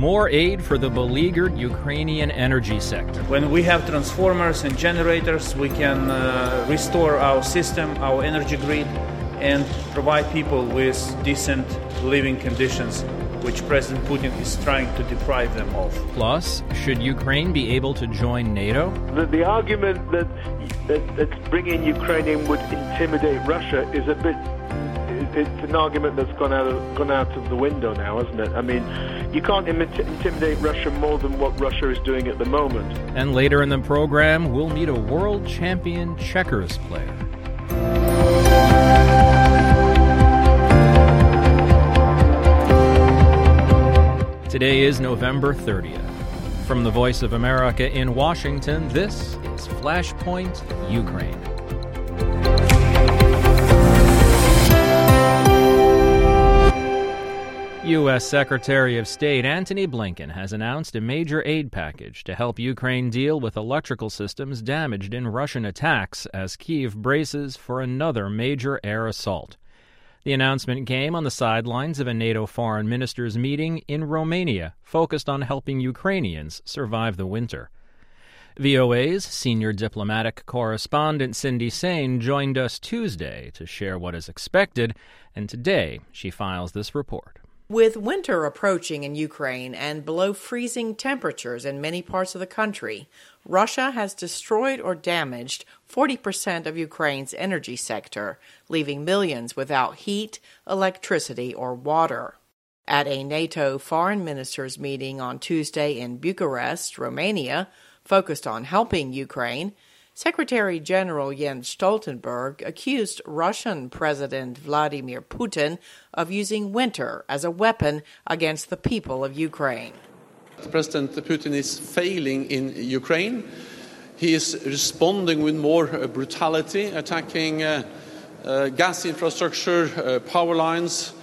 more aid for the beleaguered Ukrainian energy sector. When we have transformers and generators, we can restore our system, our energy grid, and provide people with decent living conditions, which President Putin is trying to deprive them of. Plus, should Ukraine be able to join NATO? The argument that bringing Ukraine in would intimidate Russia is it's an argument that's gone out of the window now, hasn't it? I mean, you can't intimidate Russia more than what Russia is doing at the moment. And later in the program, we'll meet a world champion checkers player. Today is November 30th. From the Voice of America in Washington, this is Flashpoint Ukraine. U.S. Secretary of State Antony Blinken has announced a major aid package to help Ukraine deal with electrical systems damaged in Russian attacks as Kyiv braces for another major air assault. The announcement came on the sidelines of a NATO foreign ministers' meeting in Romania focused on helping Ukrainians survive the winter. VOA's senior diplomatic correspondent Cindy Saine joined us Tuesday to share what is expected, and today she files this report. With winter approaching in Ukraine and below freezing temperatures in many parts of the country, Russia has destroyed or damaged 40% of Ukraine's energy sector, leaving millions without heat, electricity, or water. At a NATO foreign ministers meeting on Tuesday in Bucharest, Romania, focused on helping Ukraine, Secretary General Jens Stoltenberg accused Russian President Vladimir Putin of using winter as a weapon against the people of Ukraine. President Putin is failing in Ukraine. He is responding with more brutality, attacking gas infrastructure, power lines,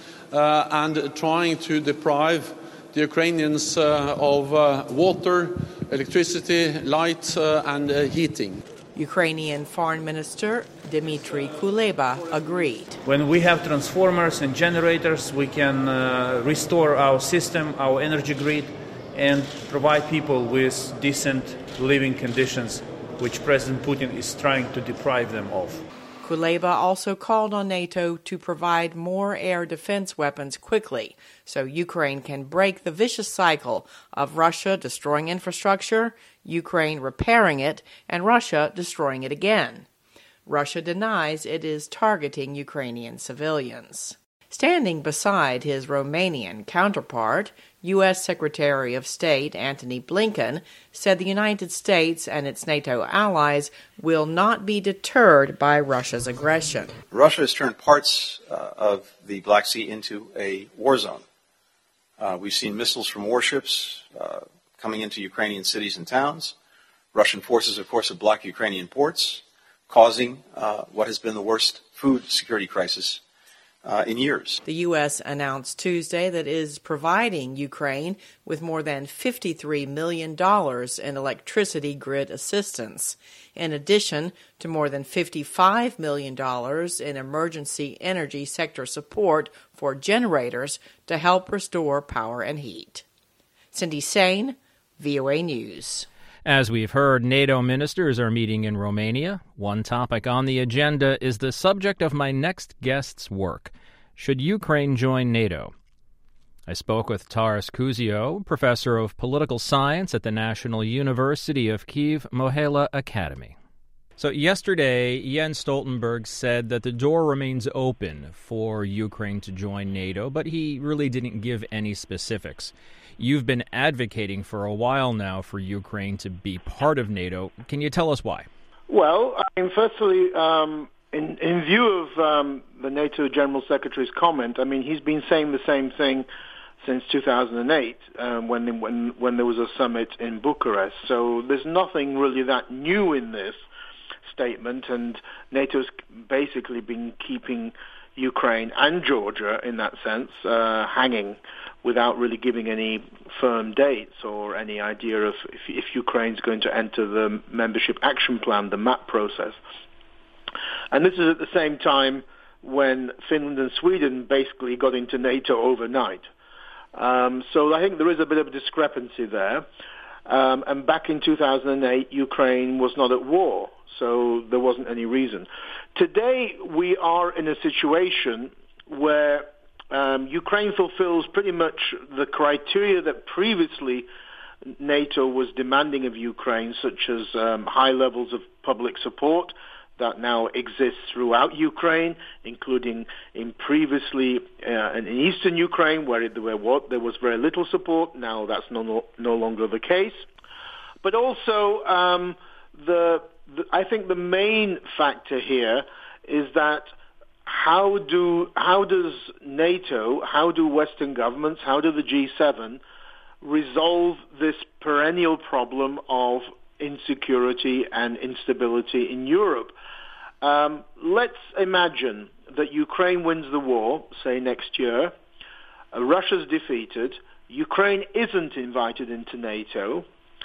and trying to deprive the Ukrainians of water, electricity, light, and heating. Ukrainian Foreign Minister Dmitry Kuleba agreed. When we have transformers and generators, we can restore our system, our energy grid, and provide people with decent living conditions, which President Putin is trying to deprive them of. Kuleba also called on NATO to provide more air defense weapons quickly so Ukraine can break the vicious cycle of Russia destroying infrastructure, Ukraine repairing it, and Russia destroying it again. Russia denies it is targeting Ukrainian civilians. Standing beside his Romanian counterpart, U.S. Secretary of State Antony Blinken said the United States and its NATO allies will not be deterred by Russia's aggression. Russia has turned parts of the Black Sea into a war zone. We've seen missiles from warships coming into Ukrainian cities and towns. Russian forces, of course, have blocked Ukrainian ports, causing what has been the worst food security crisis in years. The U.S. announced Tuesday that it is providing Ukraine with more than $53 million in electricity grid assistance, in addition to more than $55 million in emergency energy sector support for generators to help restore power and heat. Cindy Saine, VOA News. As we've heard, NATO ministers are meeting in Romania. One topic on the agenda is the subject of my next guest's work. Should Ukraine join NATO? I spoke with Taras Kuzio, professor of political science at the National University of Kyiv Mohyla Academy. So yesterday, Jens Stoltenberg said that the door remains open for Ukraine to join NATO, but he really didn't give any specifics. You've been advocating for a while now for Ukraine to be part of NATO. Can you tell us why? Well, I mean, firstly, in view of the NATO General Secretary's comment, I mean, he's been saying the same thing since 2008 when there was a summit in Bucharest. So there's nothing really that new in this statement, and NATO's basically been keeping Ukraine and Georgia, in that sense, hanging without really giving any firm dates or any idea of if Ukraine's going to enter the Membership Action Plan, the MAP process. And this is at the same time when Finland and Sweden basically got into NATO overnight. So I think there is a bit of a discrepancy there. And back in 2008, Ukraine was not at war, so there wasn't any reason. Today, we are in a situation where Ukraine fulfills pretty much the criteria that previously NATO was demanding of Ukraine, such as high levels of public support that now exists throughout Ukraine, including in previously in eastern Ukraine, where there was very little support. Now that's no longer the case. But also, I think the main factor here is that how does NATO, how do Western governments, how do the G7 resolve this perennial problem of insecurity and instability in Europe? Let's imagine that Ukraine wins the war, say next year, Russia's defeated, Ukraine isn't invited into NATO.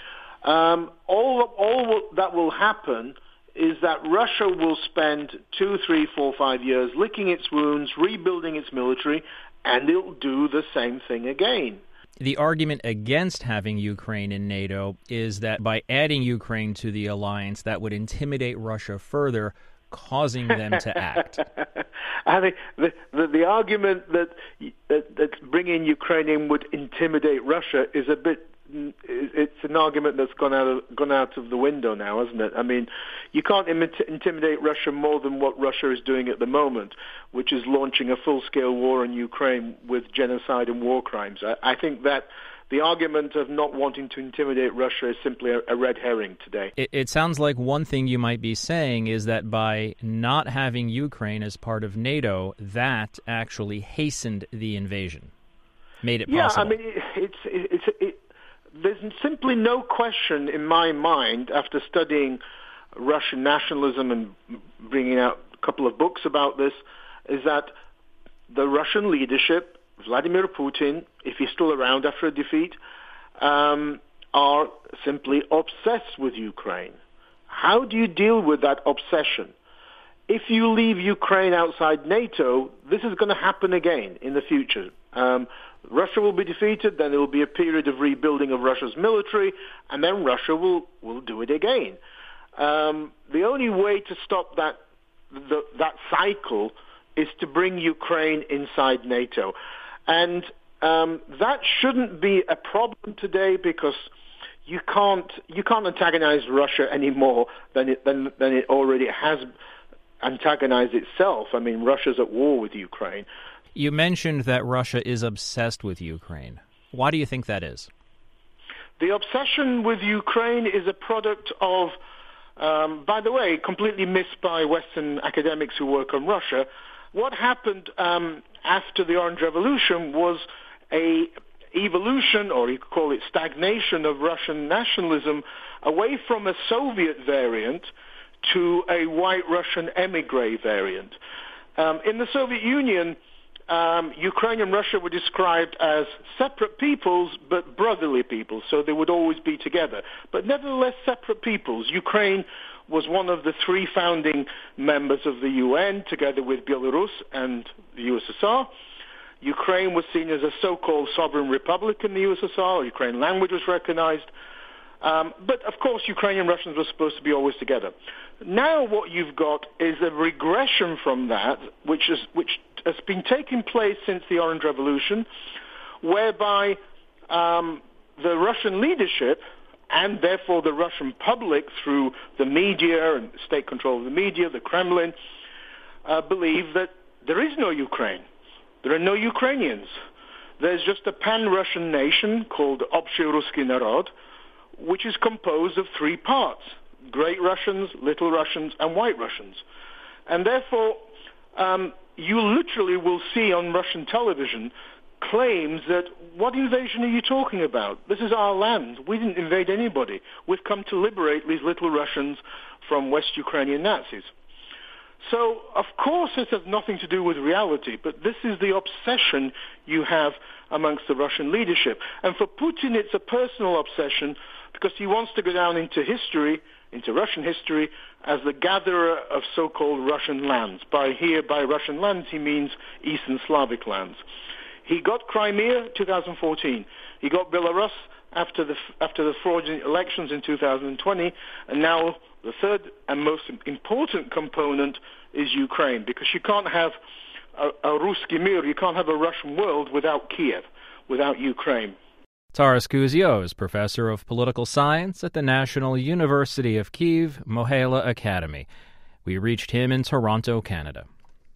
All that will happen is that Russia will spend 2, 3, 4, 5 years licking its wounds, rebuilding its military, and it'll do the same thing again. The argument against having Ukraine in NATO is that by adding Ukraine to the alliance, that would intimidate Russia further, causing them to act. I think the argument that bringing Ukraine in would intimidate Russia is a bit. It's an argument that's gone out of the window now, hasn't it? I mean, you can't intimidate Russia more than what Russia is doing at the moment, which is launching a full-scale war in Ukraine with genocide and war crimes. I think that the argument of not wanting to intimidate Russia is simply a red herring today. It sounds like one thing you might be saying is that by not having Ukraine as part of NATO, that actually hastened the invasion, made it possible. Yeah, I mean, there's simply no question in my mind, after studying Russian nationalism and bringing out a couple of books about this, is that the Russian leadership, Vladimir Putin, if he's still around after a defeat, are simply obsessed with Ukraine. How do you deal with that obsession? If you leave Ukraine outside NATO, this is going to happen again in the future. Russia will be defeated, then there will be a period of rebuilding of Russia's military, and then Russia will do it again. The only way to stop that cycle is to bring Ukraine inside NATO. And that shouldn't be a problem today, because you can't antagonize Russia any more than it already has antagonized itself. I mean, Russia's at war with Ukraine. You mentioned that Russia is obsessed with Ukraine. Why do you think that is? The obsession with Ukraine is a product of, by the way, completely missed by Western academics who work on Russia. What happened after the Orange Revolution was a evolution, or you could call it stagnation, of Russian nationalism away from a Soviet variant to a white Russian émigré variant. In the Soviet Union, Ukraine and Russia were described as separate peoples, but brotherly peoples, so they would always be together. But nevertheless, separate peoples. Ukraine was one of the 3 founding members of the UN, together with Belarus and the USSR. Ukraine was seen as a so-called sovereign republic in the USSR. Ukrainian language was recognized. But, of course, Ukrainian Russians were supposed to be always together. Now what you've got is a regression from that, which has been taking place since the Orange Revolution, whereby the Russian leadership, and therefore the Russian public through the media and state control of the media, the Kremlin, believe that there is no Ukraine. There are no Ukrainians. There's just a pan-Russian nation called Общий Русский Народ, which is composed of 3 parts: Great Russians, Little Russians, and White Russians. And therefore, you literally will see on Russian television claims that, what invasion are you talking about? This is our land. We didn't invade anybody. We've come to liberate these Little Russians from West Ukrainian Nazis. So, of course, this has nothing to do with reality, but this is the obsession you have amongst the Russian leadership. And for Putin, it's a personal obsession, because he wants to go down into history, into Russian history, as the gatherer of so-called Russian lands. By Russian lands, he means Eastern Slavic lands. He got Crimea 2014. He got Belarus after the fraudulent elections in 2020, and now the third and most important component is Ukraine, because you can't have a Ruski Mir, you can't have a Russian world without Kiev, without Ukraine. Taras Kuzio, professor of political science at the National University of Kyiv Mohyla Academy. We reached him in Toronto, Canada.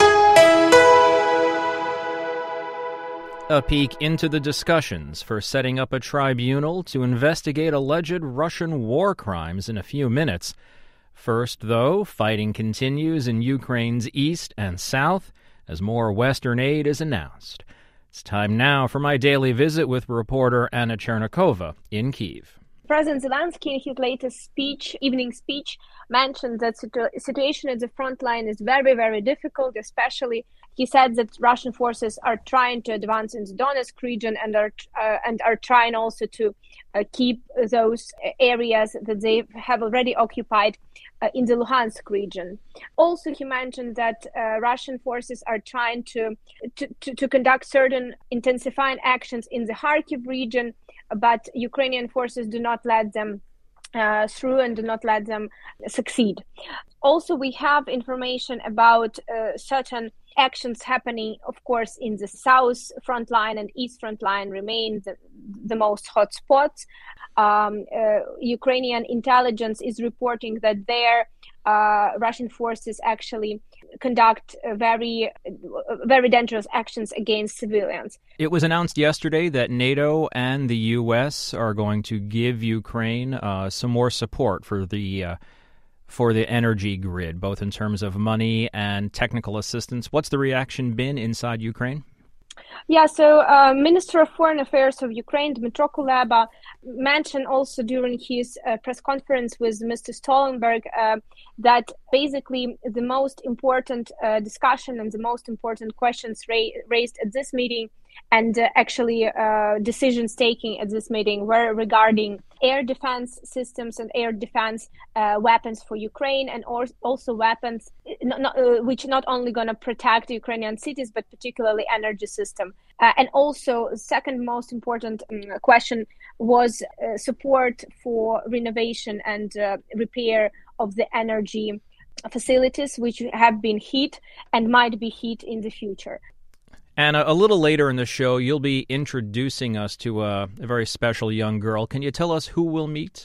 A peek into the discussions for setting up a tribunal to investigate alleged Russian war crimes in a few minutes. First, though, fighting continues in Ukraine's east and south as more Western aid is announced. It's time now for my daily visit with reporter Anna Chernikova in Kyiv. President Zelensky, in his latest evening speech, mentioned that the situation at the front line is very, very difficult, especially he said that Russian forces are trying to advance in the Donetsk region and are trying also to keep those areas that they have already occupied in the Luhansk region. Also, he mentioned that Russian forces are trying to conduct certain intensifying actions in the Kharkiv region, but Ukrainian forces do not let them through and do not let them succeed. Also, we have information about certain actions happening, of course, in the south front line and east front line remain the most hot spots. Ukrainian intelligence is reporting that their Russian forces actually conduct very, very dangerous actions against civilians. It was announced yesterday that NATO and the U.S. are going to give Ukraine some more support for the energy grid, both in terms of money and technical assistance. What's the reaction been inside Ukraine? Yeah, so Minister of Foreign Affairs of Ukraine, Dmytro Kuleba, mentioned also during his press conference with Mr. Stoltenberg that basically the most important discussion and the most important questions raised at this meeting and actually decisions taken at this meeting were regarding air defense systems and air defense weapons for Ukraine, and also weapons which not only going to protect Ukrainian cities, but particularly energy system. And also, second most important question was support for renovation and repair of the energy facilities, which have been hit and might be hit in the future. And a little later in the show, you'll be introducing us to a very special young girl. Can you tell us who we'll meet?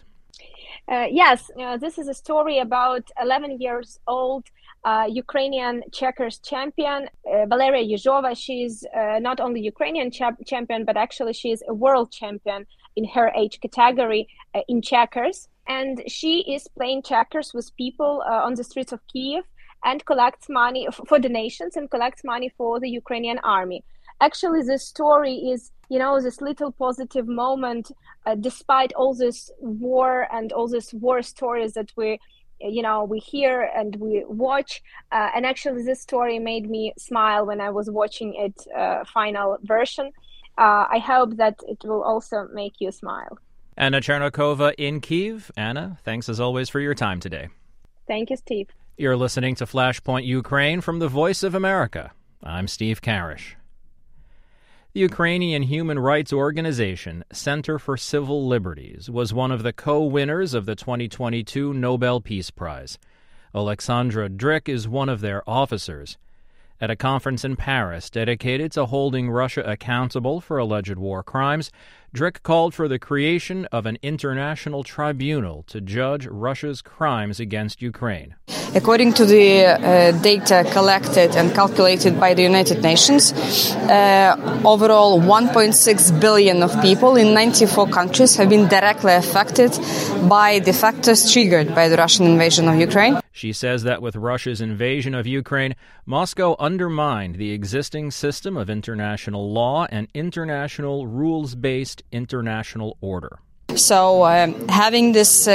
Yes, this is a story about 11 years old Ukrainian checkers champion, Valeria Yezhova. She's not only Ukrainian champion, but actually she is a world champion in her age category in checkers. And she is playing checkers with people on the streets of Kyiv and collects money for donations and collects money for the Ukrainian army. Actually, this story is, this little positive moment, despite all this war and all these war stories that we hear and we watch. And actually, this story made me smile when I was watching its final version. I hope that it will also make you smile. Anna Chernikova in Kyiv. Anna, thanks as always for your time today. Thank you, Steve. You're listening to Flashpoint Ukraine from the Voice of America. I'm Steve Karish. The Ukrainian human rights organization Center for Civil Liberties was one of the co-winners of the 2022 Nobel Peace Prize. Alexandra Drik is one of their officers. At a conference in Paris dedicated to holding Russia accountable for alleged war crimes, Drik called for the creation of an international tribunal to judge Russia's crimes against Ukraine. According to the data collected and calculated by the United Nations, overall 1.6 billion of people in 94 countries have been directly affected by the factors triggered by the Russian invasion of Ukraine. She says that with Russia's invasion of Ukraine, Moscow undermined the existing system of international law and international rules-based international order. So having this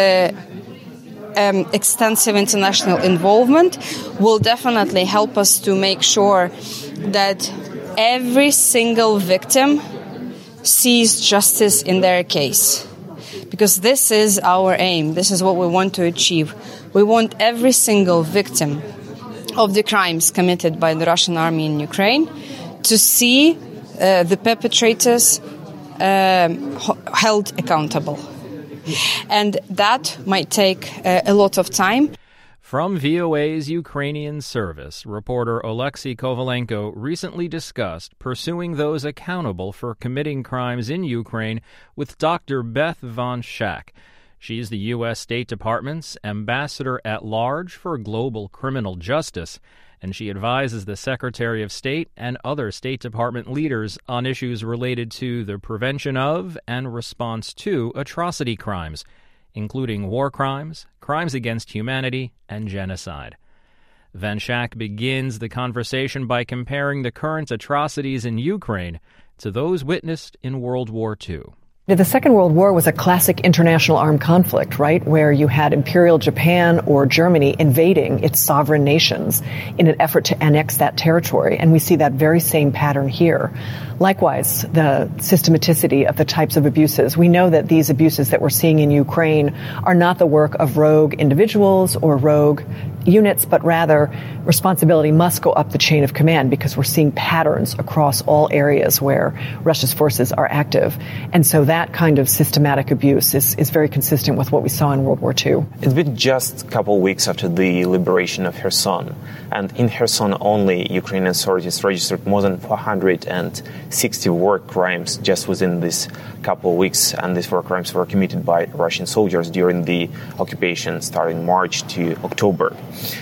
extensive international involvement will definitely help us to make sure that every single victim sees justice in their case. Because this is our aim. This is what we want to achieve. We want every single victim of the crimes committed by the Russian army in Ukraine to see the perpetrators held accountable. And that might take a lot of time. From VOA's Ukrainian service, reporter Oleksiy Kovalenko recently discussed pursuing those accountable for committing crimes in Ukraine with Dr. Beth Van Schaak. She's the U.S. State Department's Ambassador-at-Large for Global Criminal Justice, and she advises the Secretary of State and other State Department leaders on issues related to the prevention of and response to atrocity crimes, including war crimes, crimes against humanity, and genocide. Van Schaak begins the conversation by comparing the current atrocities in Ukraine to those witnessed in World War II. The Second World War was a classic international armed conflict, right, where you had Imperial Japan or Germany invading its sovereign nations in an effort to annex that territory. And we see that very same pattern here. Likewise, the systematicity of the types of abuses. We know that these abuses that we're seeing in Ukraine are not the work of rogue individuals or rogue units, but rather responsibility must go up the chain of command because we're seeing patterns across all areas where Russia's forces are active. And so that kind of systematic abuse is very consistent with what we saw in World War II. It's been just a couple of weeks after the liberation of Kherson. And in Kherson only, Ukrainian authorities registered more than 460 war crimes just within this couple of weeks. And these war crimes were committed by Russian soldiers during the occupation starting March to October.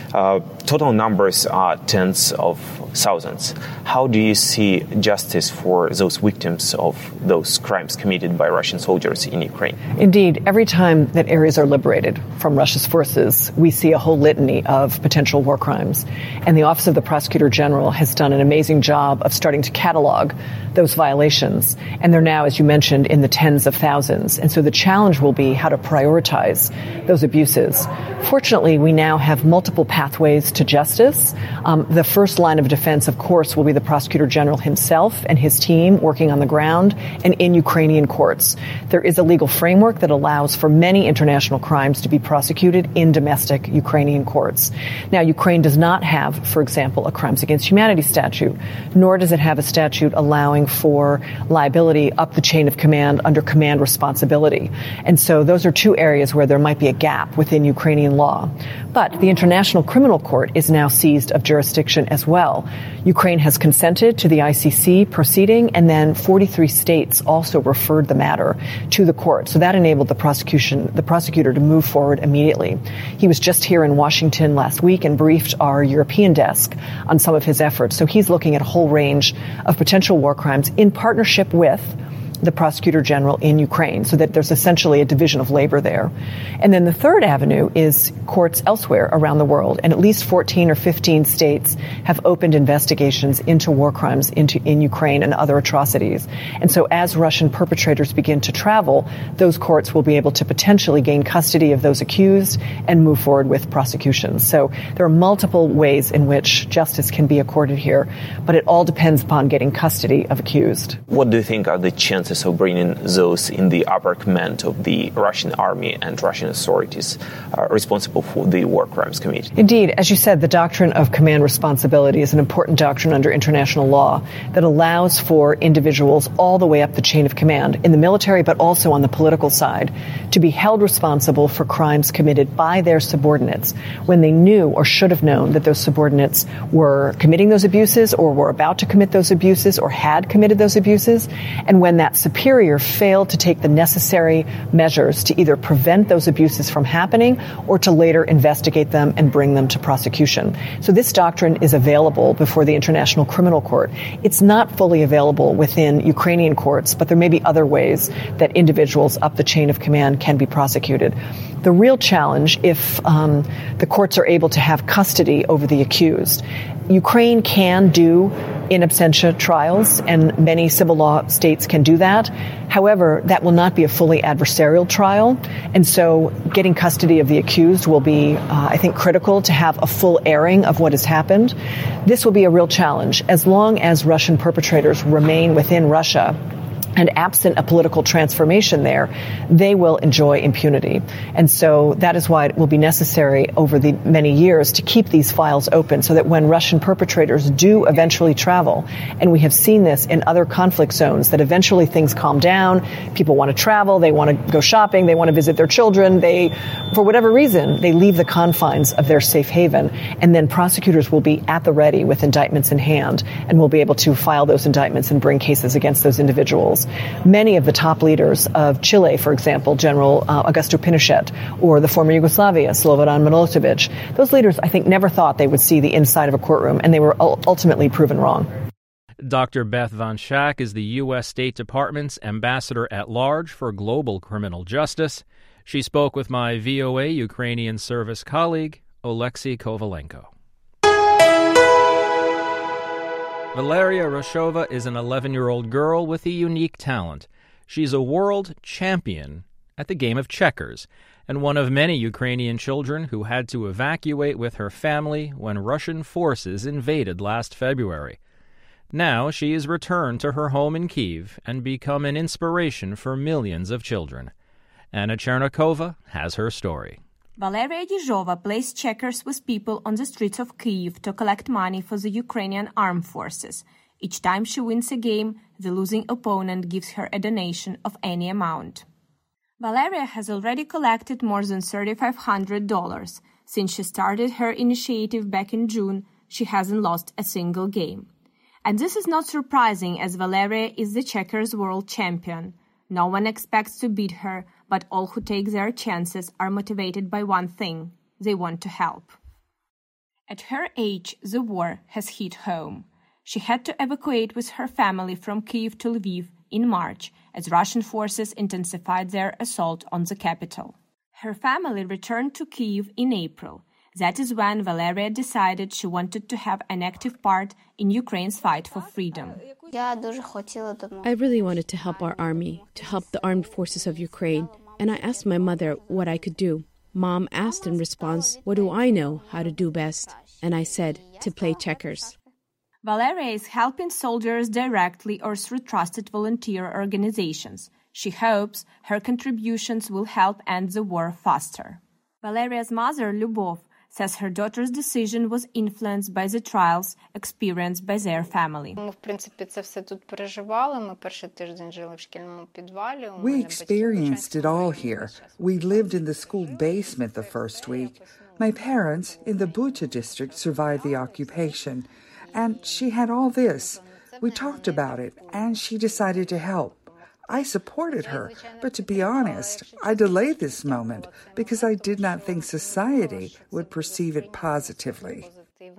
Total numbers are tens of thousands. How do you see justice for those victims of those crimes committed by Russian soldiers in Ukraine? Indeed, every time that areas are liberated from Russia's forces, we see a whole litany of potential war crimes. And the Office of the Prosecutor General has done an amazing job of starting to catalog those violations. And they're now, as you mentioned, in the tens of thousands. And so the challenge will be how to prioritize those abuses. Fortunately, we now have multiple pathways to justice. The first line of defense, of course, will be the Prosecutor General himself and his team working on the ground and in Ukrainian courts. There is a legal framework that allows for many international crimes to be prosecuted in domestic Ukrainian courts. Now, Ukraine does not have, for example, a crimes against humanity statute, nor does it have a statute allowing for liability up the chain of command under command responsibility. And so those are two areas where there might be a gap within Ukrainian law. But the International Criminal Court is now seized of jurisdiction as well. Ukraine has consented to the ICC proceeding, and then 43 states also referred the matter to the court. So that enabled the prosecutor to move forward immediately. He was just here in Washington last week and briefed our European desk on some of his efforts. So he's looking at a whole range of potential war crimes in partnership with the Prosecutor General in Ukraine, so that there's essentially a division of labor there. And then the third avenue is courts elsewhere around the world, and at least 14 or 15 states have opened investigations into war crimes in Ukraine and other atrocities. And so as Russian perpetrators begin to travel, those courts will be able to potentially gain custody of those accused and move forward with prosecutions. So there are multiple ways in which justice can be accorded here, but it all depends upon getting custody of accused. What do you think are the chances of bringing those in the upper command of the Russian army and Russian authorities responsible for the war crimes committed? Indeed, as you said, the doctrine of command responsibility is an important doctrine under international law that allows for individuals all the way up the chain of command in the military, but also on the political side, to be held responsible for crimes committed by their subordinates when they knew or should have known that those subordinates were committing those abuses or were about to commit those abuses or had committed those abuses, and when that superior failed to take the necessary measures to either prevent those abuses from happening or to later investigate them and bring them to prosecution. So this doctrine is available before the International Criminal Court. It's not fully available within Ukrainian courts, but there may be other ways that individuals up the chain of command can be prosecuted. The real challenge, if the courts are able to have custody over the accused, Ukraine can do in absentia trials, and many civil law states can do that. However, that will not be a fully adversarial trial, and so getting custody of the accused will be, I think, critical to have a full airing of what has happened. This will be a real challenge. As long as Russian perpetrators remain within Russia, And absent a political transformation there, they will enjoy impunity. And so that is why it will be necessary over the many years to keep these files open so that when Russian perpetrators do eventually travel, and we have seen this in other conflict zones, that eventually things calm down, people want to travel, they want to go shopping, they want to visit their children, for whatever reason, they leave the confines of their safe haven, and then prosecutors will be at the ready with indictments in hand and will be able to file those indictments and bring cases against those individuals. Many of the top leaders of Chile, for example, General Augusto Pinochet, or the former Yugoslavia, Slobodan Milosevic, those leaders, I think, never thought they would see the inside of a courtroom, and they were ultimately proven wrong. Dr. Beth Van Schaak is the U.S. State Department's Ambassador at Large for Global Criminal Justice. She spoke with my VOA Ukrainian service colleague, Oleksiy Kovalenko. Valeria Roshova is an 11-year-old girl with a unique talent. She's a world champion at the game of checkers, and one of many Ukrainian children who had to evacuate with her family when Russian forces invaded last February. Now she is returned to her home in Kyiv and become an inspiration for millions of children. Anna Chernikova has her story. Valeria Yezhova plays checkers with people on the streets of Kyiv to collect money for the Ukrainian armed forces. Each time she wins a game, the losing opponent gives her a donation of any amount. Valeria has already collected more than $3,500. Since she started her initiative back in June, she hasn't lost a single game. And this is not surprising, as Valeria is the checkers world champion. No one expects to beat her, but all who take their chances are motivated by one thing: they want to help. At her age, the war has hit home. She had to evacuate with her family from Kyiv to Lviv in March as Russian forces intensified their assault on the capital. Her family returned to Kyiv in April. That is when Valeria decided she wanted to have an active part in Ukraine's fight for freedom. I really wanted to help our army, to help the armed forces of Ukraine, and I asked my mother what I could do. Mom asked in response, what do I know how to do best? And I said, to play checkers. Valeria is helping soldiers directly or through trusted volunteer organizations. She hopes her contributions will help end the war faster. Valeria's mother, Lyubov, says her daughter's decision was influenced by the trials experienced by their family. We experienced it all here. We lived in the school basement the first week. My parents, in the Bucha district, survived the occupation. And she had all this. We talked about it, and she decided to help. I supported her, but to be honest, I delayed this moment because I did not think society would perceive it positively.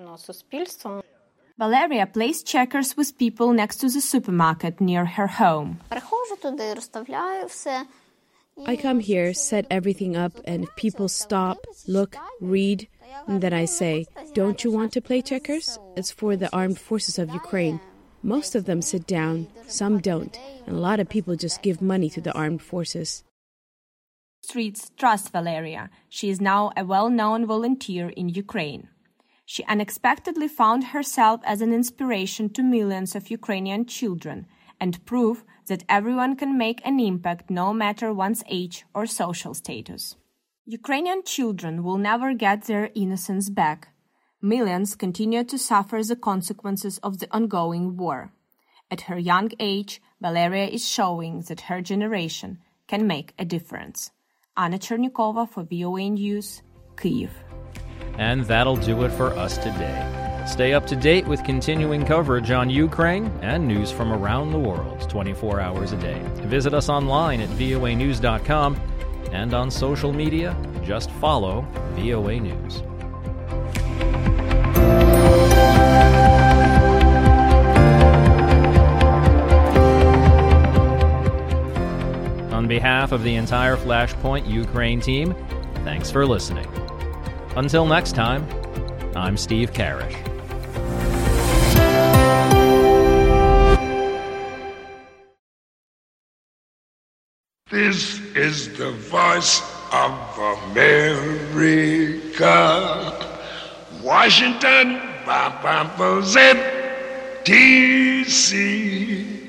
Valeria plays checkers with people next to the supermarket near her home. I come here, set everything up, and if people stop, look, read, and then I say, don't you want to play checkers? It's for the armed forces of Ukraine. Most of them sit down, some don't, and a lot of people just give money to the armed forces. Streets trust Valeria. She is now a well-known volunteer in Ukraine. She unexpectedly found herself as an inspiration to millions of Ukrainian children and proof that everyone can make an impact no matter one's age or social status. Ukrainian children will never get their innocence back. Millions continue to suffer the consequences of the ongoing war. At her young age, Valeria is showing that her generation can make a difference. Anna Chernikova for VOA News, Kyiv. And that'll do it for us today. Stay up to date with continuing coverage on Ukraine and news from around the world 24 hours a day. Visit us online at voanews.com and on social media, just follow VOA News. On behalf of the entire Flashpoint Ukraine team, thanks for listening. Until next time, I'm Steve Karish. This is the voice of America. Washington, D.C.